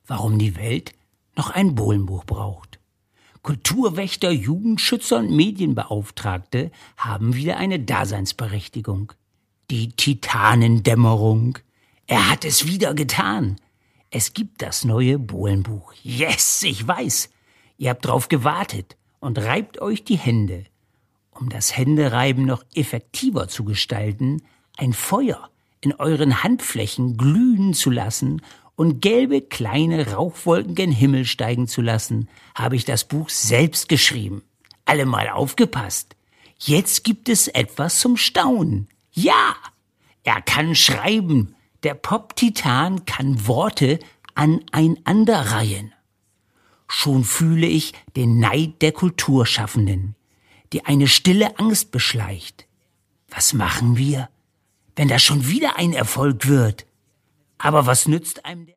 warum die Welt noch ein Bohlenbuch braucht. Kulturwächter, Jugendschützer und Medienbeauftragte haben wieder eine Daseinsberechtigung. Die Titanendämmerung. Er hat es wieder getan. Es gibt das neue Bohlenbuch. Yes, ich weiß. Ihr habt drauf gewartet und reibt euch die Hände. Um das Händereiben noch effektiver zu gestalten, ein Feuer in euren Handflächen glühen zu lassen und gelbe kleine Rauchwolken gen Himmel steigen zu lassen, habe ich das Buch selbst geschrieben. Alle mal aufgepasst. Jetzt gibt es etwas zum Staunen. Ja, er kann schreiben. Der Pop-Titan kann Worte aneinanderreihen. Schon fühle ich den Neid der Kulturschaffenden, die eine stille Angst beschleicht. Was machen wir, wenn das schon wieder ein Erfolg wird? Aber was nützt einem der